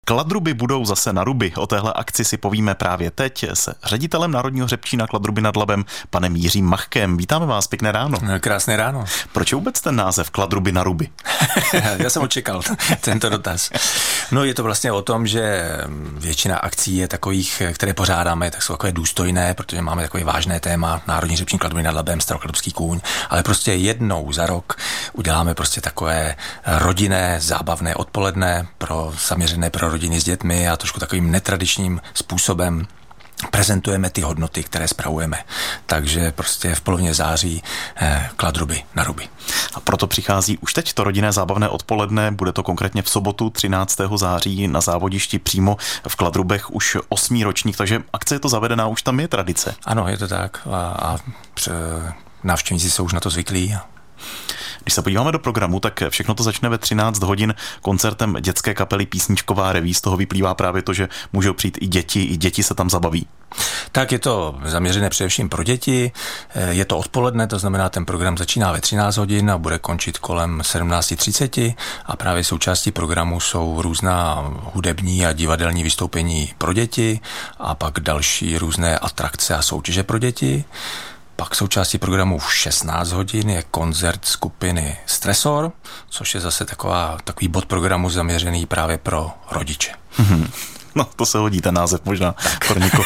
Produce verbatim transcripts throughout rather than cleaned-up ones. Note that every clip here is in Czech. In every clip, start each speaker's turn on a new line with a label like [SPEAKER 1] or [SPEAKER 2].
[SPEAKER 1] Kladruby budou zase na ruby. O téhle akci si povíme právě teď se ředitelem Národního hřebčína Kladruby nad Labem, panem Jiřím Machkem. Vítáme vás, pěkné ráno.
[SPEAKER 2] Krásné ráno.
[SPEAKER 1] Proč je vůbec ten název Kladruby na ruby?
[SPEAKER 2] Já jsem očekal tento dotaz. No, je to vlastně o tom, že většina akcí je takových, které pořádáme, tak jsou takové důstojné, protože máme takové vážné téma Národní hřebčín Kladruby nad Labem, Starokladrubský kůň, ale prostě jednou za rok uděláme prostě takové rodinné, zábavné odpoledne pro zaměřené pro rodiny s dětmi a trošku takovým netradičním způsobem prezentujeme ty hodnoty, které spravujeme. Takže prostě v polovině září eh, Kladruby na ruby.
[SPEAKER 1] A proto přichází už teď to rodinné zábavné odpoledne, bude to konkrétně v sobotu třináctého září na závodišti přímo v Kladrubech už osmý ročník, takže akce je to zavedená, už tam je tradice.
[SPEAKER 2] Ano, je to tak a, a návštěvníci jsou už na to zvyklí.
[SPEAKER 1] Když se podíváme do programu, tak všechno to začne ve třináct hodin koncertem dětské kapely Písničková reví. Z toho vyplývá právě to, že můžou přijít i děti, i děti se tam zabaví.
[SPEAKER 2] Tak je to zaměřené především pro děti. Je to odpoledne, to znamená, ten program začíná ve třináct hodin a bude končit kolem sedmnáct třicet a právě součástí programu jsou různá hudební a divadelní vystoupení pro děti a pak další různé atrakce a soutěže pro děti. Pak součástí programu v šestnáct hodin je koncert skupiny Stresor, což je zase taková, takový bod programu zaměřený právě pro rodiče.
[SPEAKER 1] Mm-hmm. No, to se hodí, ten název možná pro někoho.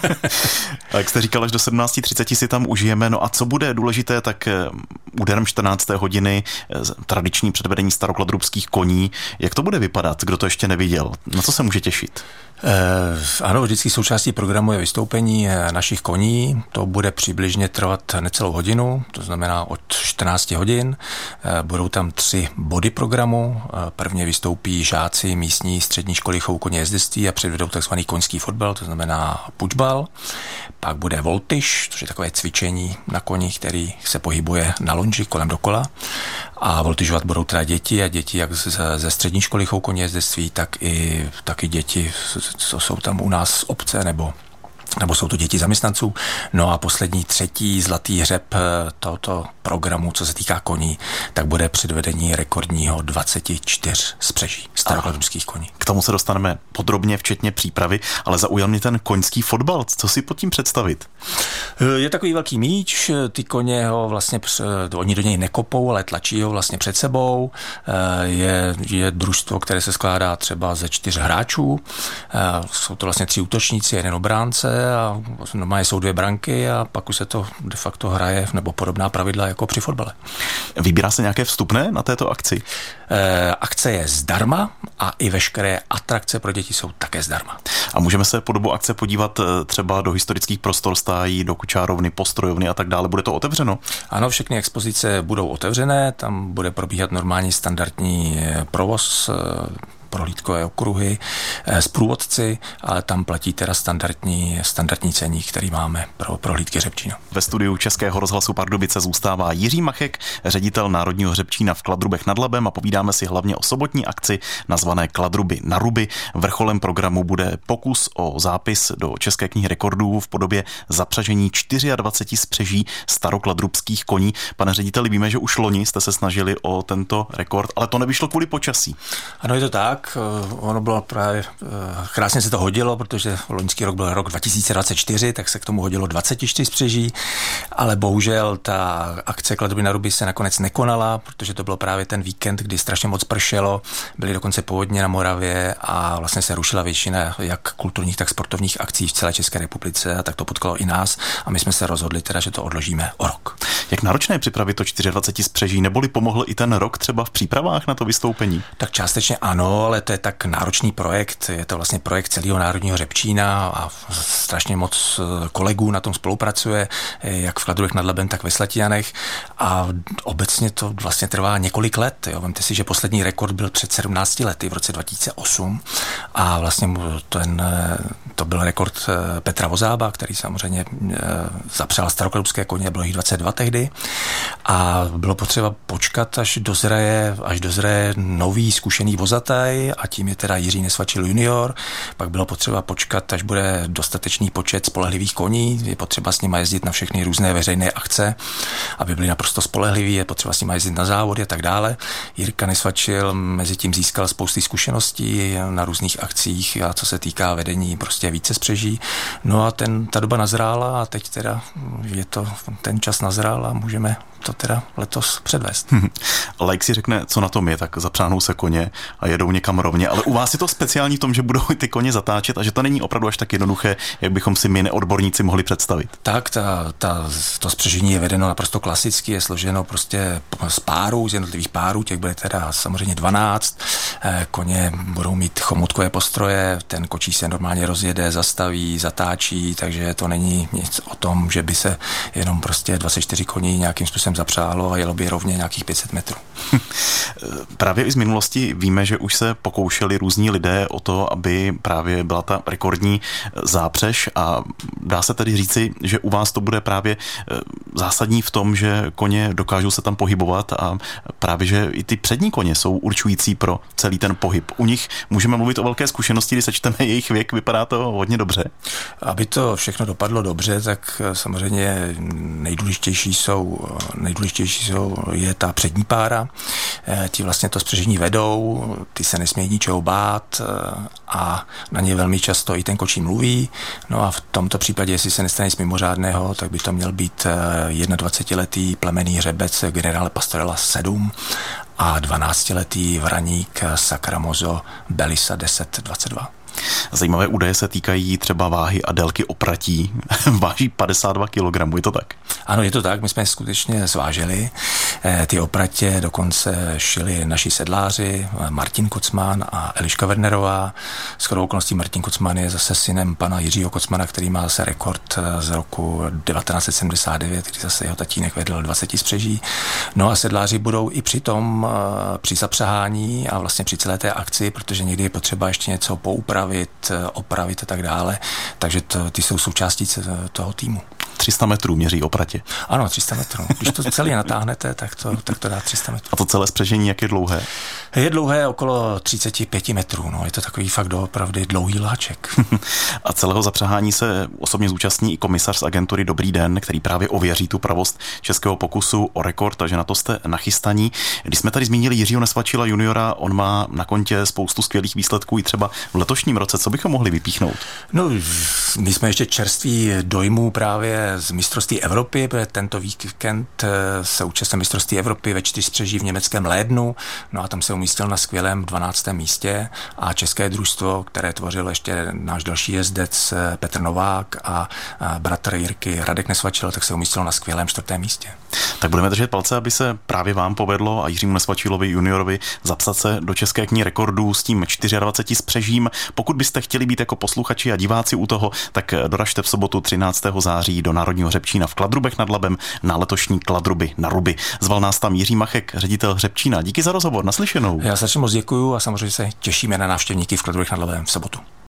[SPEAKER 1] A jak jste říkal, až do sedmnáct třicet si tam užijeme. No a co bude důležité, tak úderem čtrnácté hodiny tradiční předvedení starokladrubských koní. Jak to bude vypadat, kdo to ještě neviděl? Na co se může těšit?
[SPEAKER 2] Eh, ano, vždycky součástí programu je vystoupení našich koní. To bude přibližně trvat necelou hodinu, to znamená od čtrnáct hodin. Eh, budou tam tři body programu. Eh, prvně vystoupí žáci místní střední školy chovu koně jezdectví a předvedou takzvaný koňský fotbal, to znamená pučbal. Pak bude voltyž, což je takové cvičení na koni, který se pohybuje na lonži kolem dokola. A voltyžovat budou teda děti a děti jak ze střední školy chovu koně jezdectví, tak i, tak i děti, co jsou tam u nás z obce, nebo nebo jsou to děti zaměstnanců. No a poslední třetí zlatý hřeb tohoto programu, co se týká koní, tak bude předvedení rekordního dvacet čtyři spřeží starokladrubských koní.
[SPEAKER 1] K tomu se dostaneme podrobně, včetně přípravy, ale zaujal mě ten koňský fotbal. Co si pod tím představit?
[SPEAKER 2] Je takový velký míč, ty koně ho vlastně, oni do něj nekopou, ale tlačí ho vlastně před sebou. Je, je družstvo, které se skládá třeba ze čtyř hráčů. Jsou to vlastně tři útočníci, jeden obránce a normálně jsou dvě branky a pak už se to de facto hraje, nebo podobná pravidla jako při fotbale.
[SPEAKER 1] Vybírá se nějaké vstupné na této akci?
[SPEAKER 2] E, akce je zdarma a i veškeré atrakce pro děti jsou také zdarma.
[SPEAKER 1] A můžeme se po dobu akce podívat třeba do historických prostor stájí, do kučárovny, postrojovny a tak dále. Bude to otevřeno?
[SPEAKER 2] Ano, všechny expozice budou otevřené, tam bude probíhat normální standardní provoz, prohlídkové okruhy s průvodci, ale tam platí teda standardní, standardní ceník, který máme pro prohlídky hřebčína.
[SPEAKER 1] Ve studiu Českého rozhlasu Pardubice zůstává Jiří Machek, ředitel Národního hřebčína v Kladrubech nad Labem a povídáme si hlavně o sobotní akci nazvané Kladruby na ruby. Vrcholem programu bude pokus o zápis do České knihy rekordů v podobě zapřažení dvacet čtyři spřeží starokladrubských koní. Pane řediteli, víme, že už loni jste se snažili o tento rekord, ale to nevyšlo kvůli počasí.
[SPEAKER 2] Ano, je to tak. Ono bylo právě, krásně se to hodilo, protože loňský rok byl rok dva tisíce dvacet čtyři, tak se k tomu hodilo dvacet čtyři spřeží, ale bohužel ta akce Kladruby na ruby se nakonec nekonala, protože to bylo právě ten víkend, kdy strašně moc pršelo, byly dokonce povodně na Moravě a vlastně se rušila většina jak kulturních, tak sportovních akcí v celé České republice a tak to potkalo i nás a my jsme se rozhodli teda, že to odložíme o rok.
[SPEAKER 1] Jak náročné je připravit to dvacet čtyři spřeží, neboli pomohl i ten rok třeba v přípravách na to vystoupení?
[SPEAKER 2] Tak částečně ano, ale to je tak náročný projekt, je to vlastně projekt celého Národního hřebčína a strašně moc kolegů na tom spolupracuje, jak v Kladrubech nad Labem, tak ve Slatianech a obecně to vlastně trvá několik let. Jo. Vemte si, že poslední rekord byl před sedmnácti lety v roce dva tisíce osm a vlastně ten, to byl rekord Petra Vozába, který samozřejmě zapřel starokladrubské koně, bylo jich dvacet dva tehdy a bylo potřeba počkat, až dozraje, až dozraje nový zkušený vozataj a tím je teda Jiří Nesvačil junior, pak bylo potřeba počkat, až bude dostatečný počet spolehlivých koní, je potřeba s nimi jezdit na všechny různé veřejné akce, aby byli naprosto spolehliví, je potřeba s nimi jezdit na závody a tak dále. Jirka Nesvačil mezi tím získal spousty zkušeností na různých akcích a co se týká vedení prostě více spřeží. No a ten, ta doba nazrála a teď teda je to, ten čas nazrál a můžeme to teda letos předvést.
[SPEAKER 1] Laik si řekne, co na tom je, tak zapřáhnou se koně a jedou někam rovně, ale u vás je to speciální v tom, že budou ty koně zatáčet a že to není opravdu až tak jednoduché, jak bychom si my neodborníci mohli představit.
[SPEAKER 2] Tak, ta, ta, to spřežení je vedeno naprosto klasicky, je složeno prostě z párů, z jednotlivých párů, těch bude teda samozřejmě dvanáct, koně budou mít chomutkové postroje, ten kočí se normálně rozjede, zastaví, zatáčí, takže to není nic o tom, že by se jenom prostě dvacet čtyři koní nějakým způsobem zapřáhlo a jelo by rovně nějakých pět set metrů.
[SPEAKER 1] Právě i z minulosti víme, že už se pokoušeli různí lidé o to, aby právě byla ta rekordní zápřež a dá se tedy říci, že u vás to bude právě zásadní v tom, že koně dokážou se tam pohybovat a právě, že i ty přední koně jsou určující pro celý ten pohyb. U nich můžeme mluvit o velké zkušenosti, když sečteme jejich věk, vypadá to hodně dobře. Aby
[SPEAKER 2] to všechno dopadlo dobře, tak samozřejmě nejdůležitější jsou, nejdůležitější jsou je ta přední pára. Ti vlastně to spřežení vedou, ty se nesmějí ničeho bát a na ně velmi často i ten kočí mluví. No a v tomto případě, jestli se nestane nic mimořádného, tak by to měl být dvacetiletý plemenný hřebec generále Pastorela sedm a dvanáctiletý vraník Sacramoso Belisa deset dvacet dva.
[SPEAKER 1] Zajímavé údaje se týkají třeba váhy a délky opratí. Váží padesát dva kilogramů, je to tak?
[SPEAKER 2] Ano, je to tak, my jsme je skutečně zvážili. Ty opratě dokonce šili naši sedláři, Martin Kocman a Eliška Wernerová. Shodou okolností Martin Kocman je zase synem pana Jiřího Kocmana, který má zase rekord z roku devatenáct set sedmdesát devět, kdy zase jeho tatínek vedl dvacet spřeží. No a sedláři budou i při tom, při zapřahání a vlastně při celé té akci, protože někdy je potřeba ještě něco poupravit, opravit a tak dále. Takže to, ty jsou součástí toho týmu.
[SPEAKER 1] tři sta metrů měří opratě.
[SPEAKER 2] Ano, tři sta metrů. Když to celé natáhnete, tak to, tak to dá tři sta metrů.
[SPEAKER 1] A to celé spřežení, jak je dlouhé?
[SPEAKER 2] Je dlouhé okolo třicet pět metrů. No. Je to takový fakt doopravdy dlouhý láček.
[SPEAKER 1] A celého zapřahání se osobně zúčastní i komisař z agentury Dobrý den, který právě ověří tu pravost českého pokusu o rekord, takže na to jste nachystaní. Když jsme tady zmínili Jiřího Nesvačila juniora, on má na kontě spoustu skvělých výsledků i třeba v letošním roce. Co bychom mohli vypíchnout?
[SPEAKER 2] No, my jsme ještě čerství dojmů právě z mistrovství Evropy, protože tento víkend se účastnil mistrovství Evropy ve čtyřspřeží v německém Lédnu, no a tam se umístil na skvělém dvanáctém místě a české družstvo, které tvořil ještě náš další jezdec Petr Novák a, a bratr Jirky Radek Nesvačil, tak se umístil na skvělém čtvrtém místě.
[SPEAKER 1] Tak budeme držet palce, aby se právě vám povedlo a Jiřímu Nesvačilovi juniorovi zapsat se do české knihy rekordů s tím dvaceti čtyřmi spřežím. Pokud byste chtěli být jako posluchači a diváci u toho, tak doražte v sobotu třináctého září do Národního hřebčína v Kladrubech nad Labem na letošní Kladruby na Ruby. Zval nás tam Jiří Machek, ředitel hřebčína. Díky za rozhovor, naslyšenou.
[SPEAKER 2] Já strašně moc děkuju a samozřejmě se těšíme na návštěvníky v Kladrubech nad Labem v sobotu.